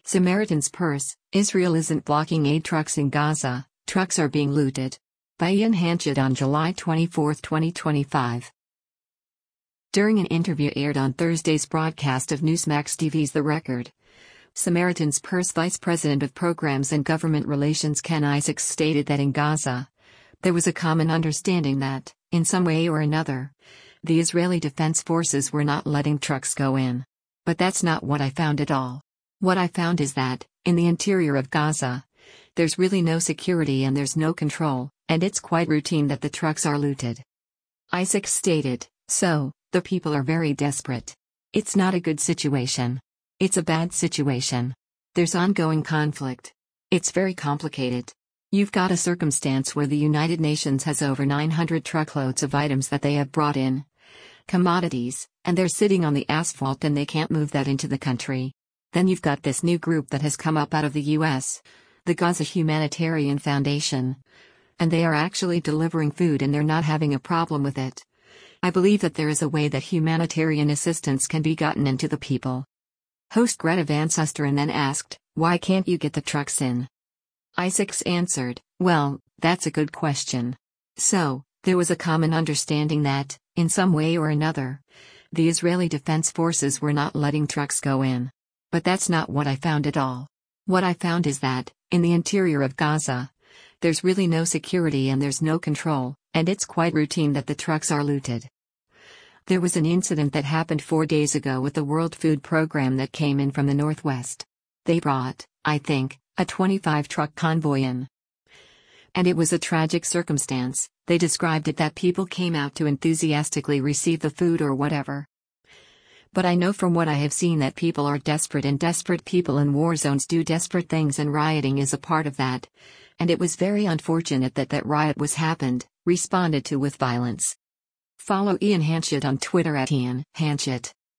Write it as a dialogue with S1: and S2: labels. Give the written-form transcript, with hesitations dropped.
S1: Samaritan's Purse, Israel isn't blocking aid trucks in Gaza, trucks are being looted. By Ian Hanchett on July 24, 2025. During an interview aired on Thursday's broadcast of Newsmax TV's The Record, Samaritan's Purse Vice President of Programs and Government Relations Ken Isaacs stated that in Gaza, there was a common understanding that, in some way or another, the Israeli Defense Forces were not letting trucks go in. But that's not what I found at all. What I found is that, in the interior of Gaza, there's really no security and there's no control, and it's quite routine that the trucks are looted. Isaacs stated, so, the people are very desperate. It's not a good situation. It's a bad situation. There's ongoing conflict. It's very complicated. You've got a circumstance where the United Nations has over 900 truckloads of items that they have brought in, commodities, and they're sitting on the asphalt and they can't move that into the country. Then you've got this new group that has come up out of the US, the Gaza Humanitarian Foundation. And they are actually delivering food and they're not having a problem with it. I believe that there is a way that humanitarian assistance can be gotten into the people. Host Greta Van Susteren then asked, why can't you get the trucks in? Isaacs answered, well, that's a good question. So, there was a common understanding that, in some way or another, the Israeli Defense Forces were not letting trucks go in. But that's not what I found at all. What I found is that, in the interior of Gaza, there's really no security and there's no control, and it's quite routine that the trucks are looted. There was an incident that happened 4 days ago with the World Food Program that came in from the northwest. They brought, I think, a 25-truck convoy in. And it was a tragic circumstance. They described it that people came out to enthusiastically receive the food or whatever. But I know from what I have seen that people are desperate and desperate people in war zones do desperate things and rioting is a part of that. And it was very unfortunate that that riot responded to with violence. Follow Ian Hanchett on Twitter @Ian Hanchett.